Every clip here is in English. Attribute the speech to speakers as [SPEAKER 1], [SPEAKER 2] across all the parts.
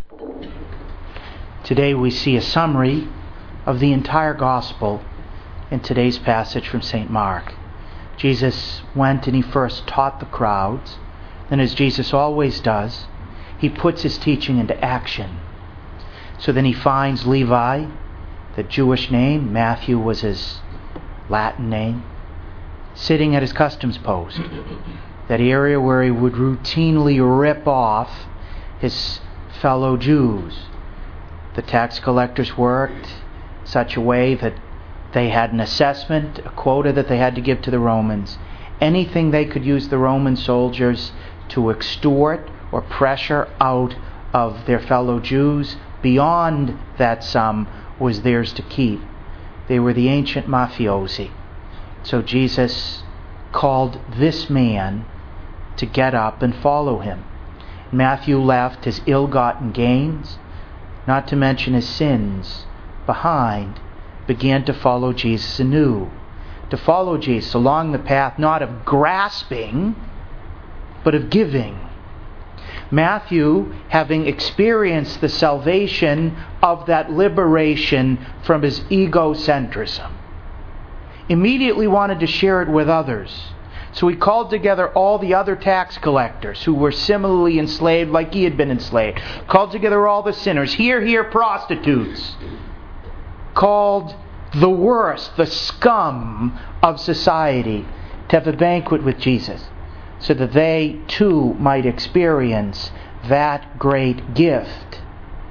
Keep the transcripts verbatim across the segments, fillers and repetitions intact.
[SPEAKER 1] Today we see a summary of the entire gospel in today's passage from Saint Mark. Jesus went and he first taught the crowds, and as Jesus always does, he puts his teaching into action. So then he finds Levi, the Jewish name, Matthew was his Latin name, sitting at his customs post, that area where he would routinely rip off his fellow Jews. The tax collectors worked such a way that they had an assessment, a quota that they had to give to the Romans. Anything they could use the Roman soldiers to extort or pressure out of their fellow Jews beyond that sum was theirs to keep. They were the ancient mafiosi. So Jesus called this man to get up and follow him. Matthew left his ill-gotten gains, not to mention his sins, behind, began to follow Jesus anew. To follow Jesus along the path not of grasping, but of giving. Matthew, having experienced the salvation of that liberation from his egocentrism, immediately wanted to share it with others. So he called together all the other tax collectors who were similarly enslaved like he had been enslaved. Called together all the sinners. Here, here, prostitutes. Called the worst, the scum of society, to have a banquet with Jesus, so that they too might experience that great gift.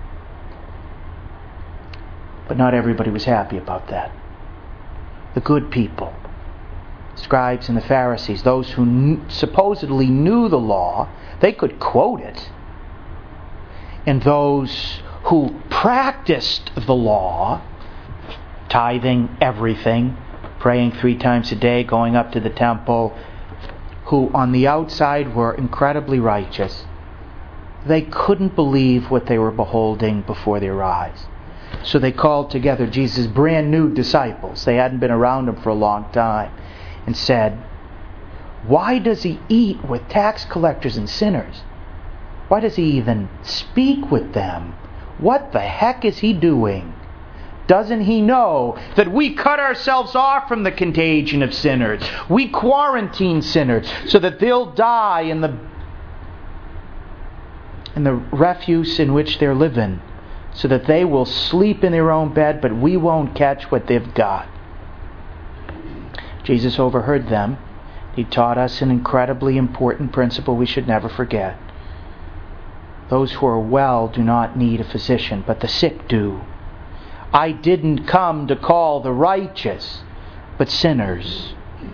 [SPEAKER 1] But not everybody was happy about that. The good people, scribes and the Pharisees, those who kn- supposedly knew the law, they could quote it. And those who practiced the law, tithing everything, praying three times a day, going up to the temple, who on the outside were incredibly righteous, they couldn't believe what they were beholding before their eyes. So they called together Jesus' brand new disciples. They hadn't been around him for a long time. And said, "Why does he eat with tax collectors and sinners? Why does he even speak with them? What the heck is he doing? Doesn't he know that we cut ourselves off from the contagion of sinners? We quarantine sinners so that they'll die in the in the refuse in which they're living, so that they will sleep in their own bed, but we won't catch what they've got." Jesus overheard them. He taught us an incredibly important principle we should never forget. Those who are well do not need a physician, but the sick do. I didn't come to call the righteous, but sinners.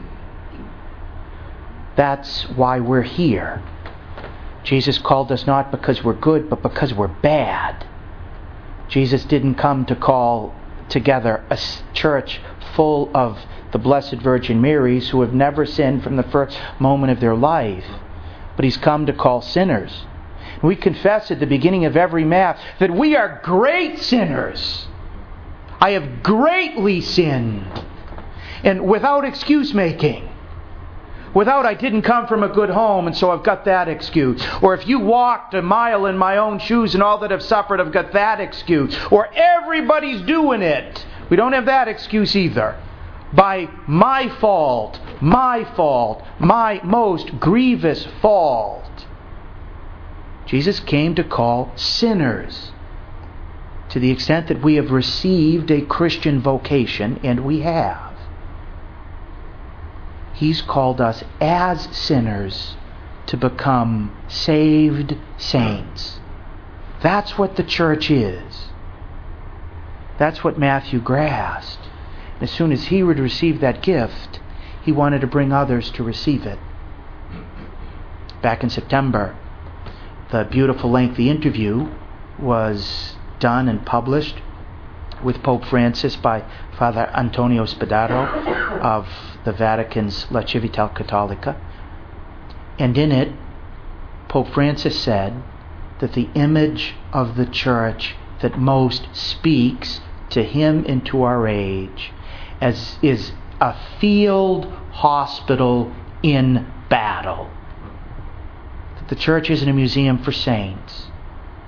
[SPEAKER 1] That's why we're here. Jesus called us not because we're good, but because we're bad. Jesus didn't come to call together a church full of the Blessed Virgin Marys who have never sinned from the first moment of their life, but he's come to call sinners. We confess at the beginning of every Mass that we are great sinners. I have greatly sinned, and without excuse making. Without, I didn't come from a good home, and so I've got that excuse. Or if you walked a mile in my own shoes and all that have suffered, I've got that excuse. Or everybody's doing it. We don't have that excuse either. By my fault, my fault, my most grievous fault. Jesus came to call sinners. To the extent that we have received a Christian vocation, and we have, He's called us as sinners to become saved saints. That's what the church is. That's what Matthew grasped. As soon as he would receive that gift, he wanted to bring others to receive it. Back in September, the beautiful lengthy interview was done and published with Pope Francis by Father Antonio Spadaro of the Vatican's La Civitate Cattolica. And in it, Pope Francis said that the image of the church that most speaks to him and to our age as is a field hospital in battle. That the church isn't a museum for saints.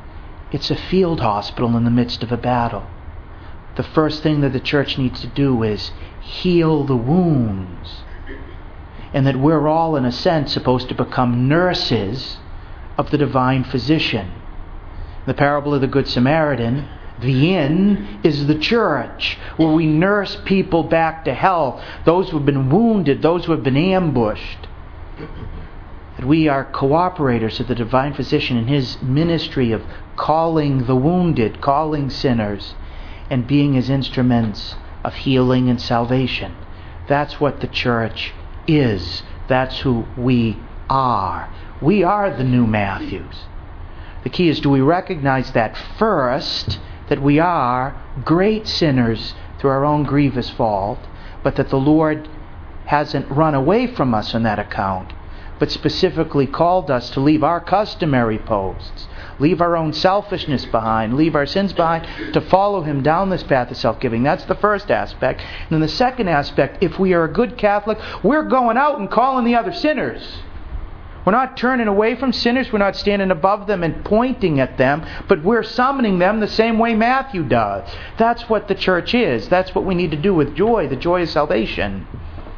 [SPEAKER 1] It's a field hospital in the midst of a battle. The first thing that the church needs to do is heal the wounds. And that we're all, in a sense, supposed to become nurses of the divine physician. The parable of the Good Samaritan, the inn is the church, where we nurse people back to health, those who have been wounded, those who have been ambushed. That we are cooperators of the divine physician in his ministry of calling the wounded, calling sinners, and being his instruments of healing and salvation. That's what the church is. That's who we are. We are the new Matthews. The key is, do we recognize that first, that we are great sinners through our own grievous fault, but that the Lord hasn't run away from us on that account, but specifically called us to leave our customary posts, leave our own selfishness behind, leave our sins behind, to follow Him down this path of self-giving. That's the first aspect. And then the second aspect, if we are a good Catholic, we're going out and calling the other sinners. We're not turning away from sinners. We're not standing above them and pointing at them, but we're summoning them the same way Matthew does. That's what the church is. That's what we need to do with joy, the joy of salvation.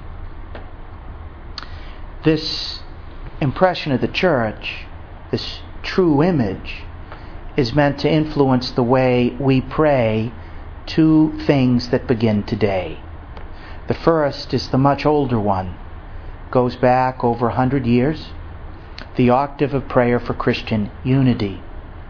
[SPEAKER 1] This impression of the church, this true image, is meant to influence the way we pray two things that begin today. The first is the much older one. Goes back over a hundred years. The octave of prayer for Christian unity.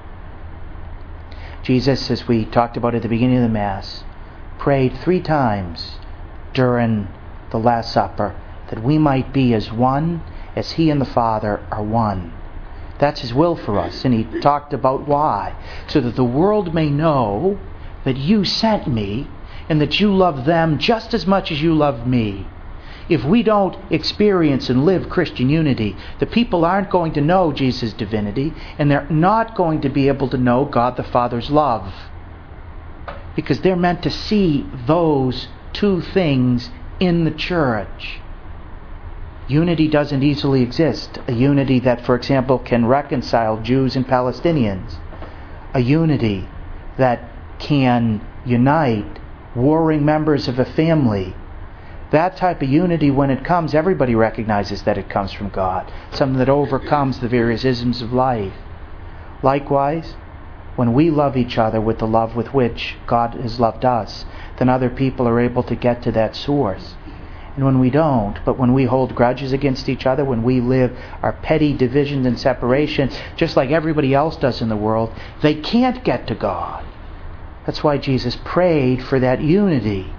[SPEAKER 1] Jesus, as we talked about at the beginning of the Mass, prayed three times during the Last Supper that we might be as one as He and the Father are one. That's His will for us, and He talked about why. So that the world may know that you sent me and that you love them just as much as you love me. If we don't experience and live Christian unity, the people aren't going to know Jesus' divinity, and they're not going to be able to know God the Father's love. Because they're meant to see those two things in the church. Unity doesn't easily exist. A unity that, for example, can reconcile Jews and Palestinians. A unity that can unite warring members of a family. That type of unity, when it comes, everybody recognizes that it comes from God. Something that overcomes the various isms of life. Likewise, when we love each other with the love with which God has loved us, then other people are able to get to that source. And when we don't, but when we hold grudges against each other, when we live our petty divisions and separations, just like everybody else does in the world, they can't get to God. That's why Jesus prayed for that unity.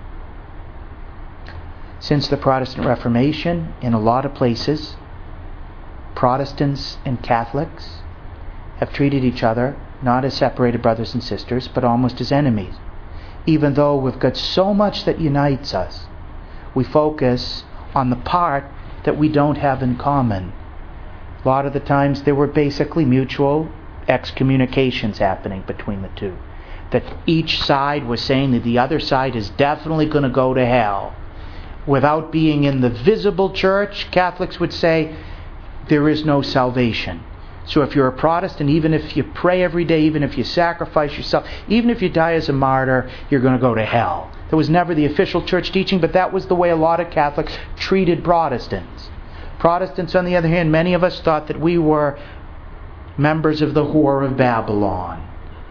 [SPEAKER 1] Since the Protestant Reformation, in a lot of places, Protestants and Catholics have treated each other not as separated brothers and sisters, but almost as enemies. Even though we've got so much that unites us, we focus on the part that we don't have in common. A lot of the times there were basically mutual excommunications happening between the two. That each side was saying that the other side is definitely going to go to hell. Without being in the visible church, Catholics would say, there is no salvation. So if you're a Protestant, even if you pray every day, even if you sacrifice yourself, even if you die as a martyr, you're going to go to hell. That was never the official church teaching, but that was the way a lot of Catholics treated Protestants. Protestants, on the other hand, many of us thought that we were members of the Whore of Babylon.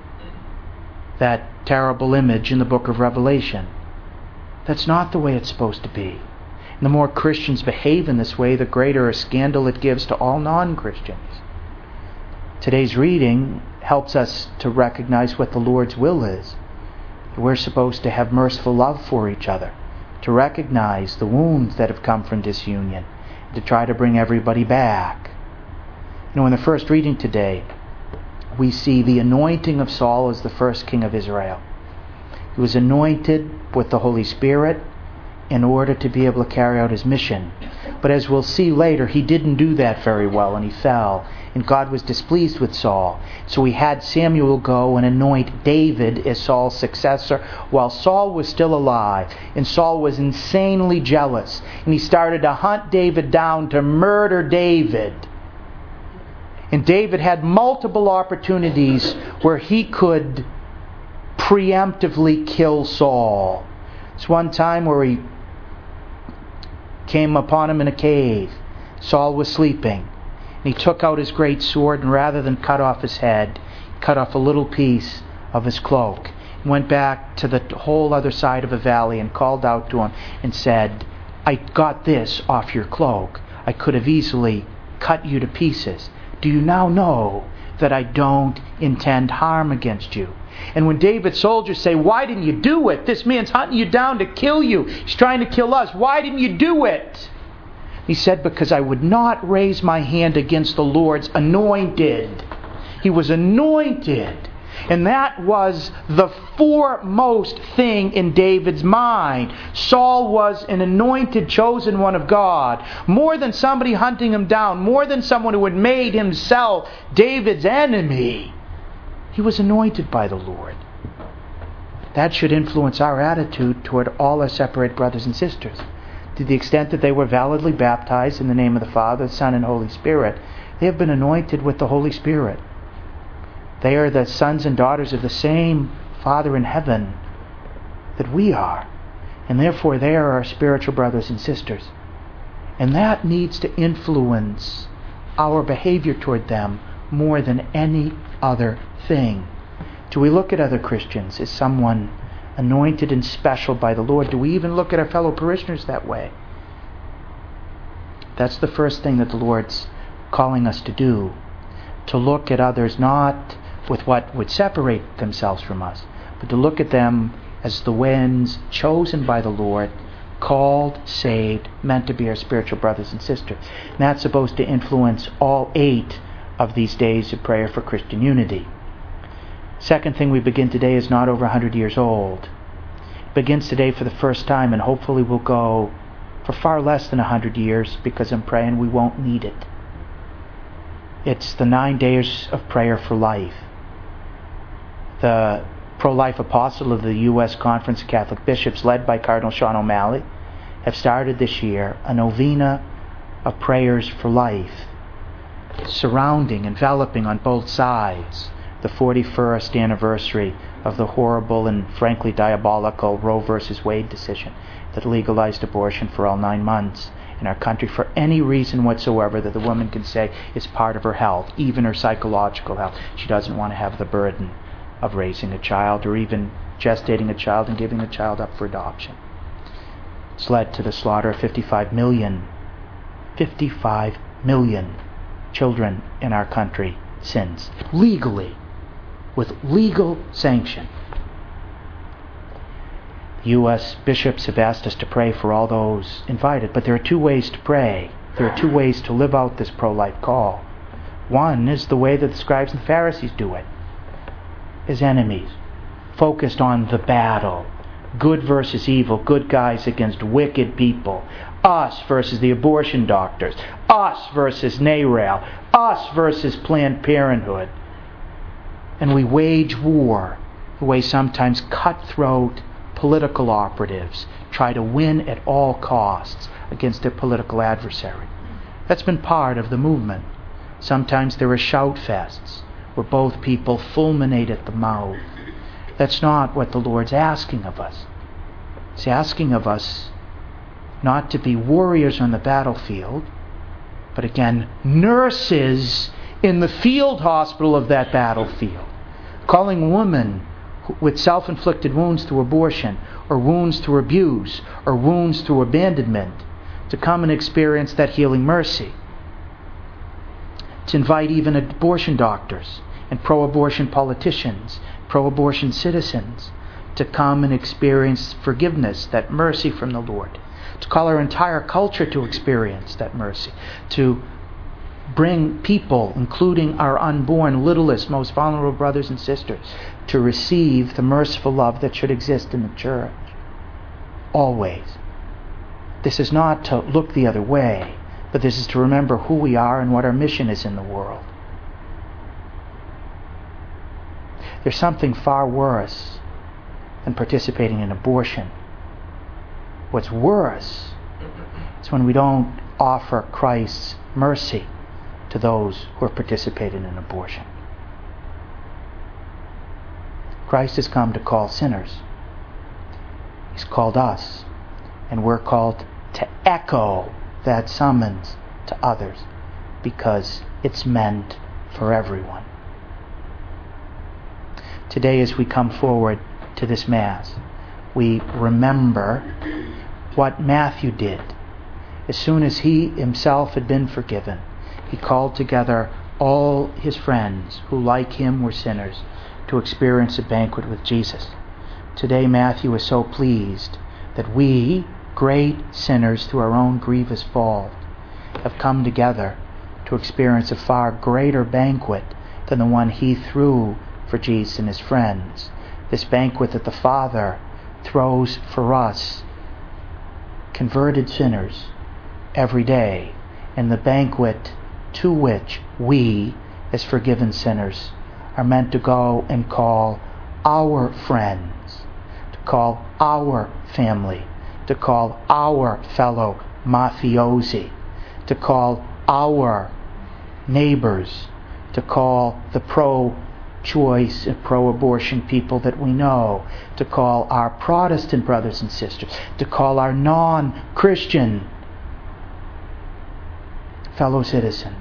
[SPEAKER 1] That terrible image in the book of Revelation. That's not the way it's supposed to be. And the more Christians behave in this way, the greater a scandal it gives to all non-Christians. Today's reading helps us to recognize what the Lord's will is. We're supposed to have merciful love for each other, to recognize the wounds that have come from disunion, to try to bring everybody back. You know, in the first reading today, we see the anointing of Saul as the first king of Israel. He was anointed with the Holy Spirit in order to be able to carry out his mission. But as we'll see later, he didn't do that very well, and he fell. And God was displeased with Saul. So he had Samuel go and anoint David as Saul's successor while Saul was still alive. And Saul was insanely jealous. And he started to hunt David down to murder David. And David had multiple opportunities where he could preemptively kill Saul. It's one time where he came upon him in a cave. Saul was sleeping. And he took out his great sword, and rather than cut off his head, he cut off a little piece of his cloak. He went back to the whole other side of a valley and called out to him and said, I got this off your cloak. I could have easily cut you to pieces. Do you now know that I don't intend harm against you? And when David's soldiers say, why didn't you do it? This man's hunting you down to kill you. He's trying to kill us. Why didn't you do it? He said, because I would not raise my hand against the Lord's anointed. He was anointed. And that was the foremost thing in David's mind. Saul was an anointed, chosen one of God. More than somebody hunting him down. More than someone who had made himself David's enemy. He was anointed by the Lord. That should influence our attitude toward all our separated brothers and sisters. To the extent that they were validly baptized in the name of the Father, the Son, and Holy Spirit, they have been anointed with the Holy Spirit. They are the sons and daughters of the same Father in heaven that we are. And therefore they are our spiritual brothers and sisters. And that needs to influence our behavior toward them more than any other thing. Do we look at other Christians as someone anointed and special by the Lord? Do we even look at our fellow parishioners that way? That's the first thing that the Lord's calling us to do. To look at others not with what would separate themselves from us, but to look at them as the ones chosen by the Lord, called, saved, meant to be our spiritual brothers and sisters. And that's supposed to influence all eight of these days of prayer for Christian unity. Second thing we begin today is not over one hundred years old. It begins today for the first time, and hopefully will go for far less than one hundred years, because I'm praying we won't need it. It's the nine days of prayer for life. The pro-life apostle of the U S Conference of Catholic Bishops, led by Cardinal Sean O'Malley, have started this year a novena of prayers for life, surrounding, enveloping on both sides the forty-first anniversary of the horrible and frankly diabolical Roe versus Wade decision that legalized abortion for all nine months in our country for any reason whatsoever that the woman can say is part of her health, even her psychological health. She doesn't want to have the burden of raising a child or even gestating a child and giving the child up for adoption. It's led to the slaughter of fifty-five million, fifty-five million children in our country since, legally, with legal sanction. The U S bishops have asked us to pray for all those invited, but there are two ways to pray. There are two ways to live out this pro-life call. One is the way that the scribes and the Pharisees do it, as enemies, focused on the battle. Good versus evil, good guys against wicked people. Us versus the abortion doctors. Us versus NARAL. Us versus Planned Parenthood. And we wage war the way sometimes cutthroat political operatives try to win at all costs against their political adversary. That's been part of the movement. Sometimes there are shout fests where both people fulminate at the mouth. That's not what the Lord's asking of us. He's asking of us not to be warriors on the battlefield, but again, nurses in the field hospital of that battlefield, calling women with self-inflicted wounds through abortion, or wounds through abuse, or wounds through abandonment, to come and experience that healing mercy. To invite even abortion doctors and pro-abortion politicians, pro-abortion citizens, to come and experience forgiveness, that mercy from the Lord. To call our entire culture to experience that mercy. To bring people, including our unborn, littlest, most vulnerable brothers and sisters, to receive the merciful love that should exist in the church. Always. This is not to look the other way, but this is to remember who we are and what our mission is in the world. There's something far worse than participating in abortion. What's worse is when we don't offer Christ's mercy to those who are participating in abortion. Christ has come to call sinners. He's called us, and we're called to echo that summons to others because it's meant for everyone. Today, as we come forward to this Mass, we remember what Matthew did. As soon as he himself had been forgiven, he called together all his friends who, like him, were sinners to experience a banquet with Jesus. Today, Matthew is so pleased that we, great sinners through our own grievous fall, have come together to experience a far greater banquet than the one he threw for Jesus and his friends. This banquet that the Father throws for us, converted sinners, every day, and the banquet to which we, as forgiven sinners, are meant to go and call our friends, to call our family, to call our fellow mafiosi, to call our neighbors, to call the pro-choice and pro-abortion people that we know, to call our Protestant brothers and sisters, to call our non-Christian fellow citizens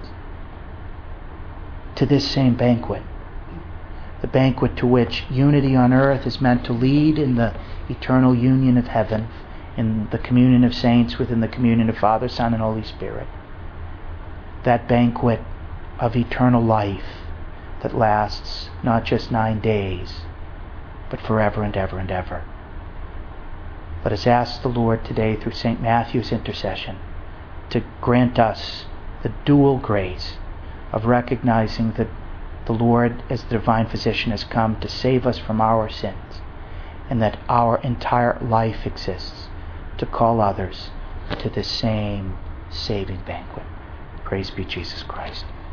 [SPEAKER 1] to this same banquet. The banquet to which unity on earth is meant to lead in the eternal union of heaven, in the communion of saints within the communion of Father, Son, and Holy Spirit. That banquet of eternal life that lasts not just nine days, but forever and ever and ever. Let us ask the Lord today through Saint Matthew's intercession to grant us the dual grace of recognizing that the Lord, as the divine physician, has come to save us from our sins, and that our entire life exists to call others to this same saving banquet. Praise be Jesus Christ.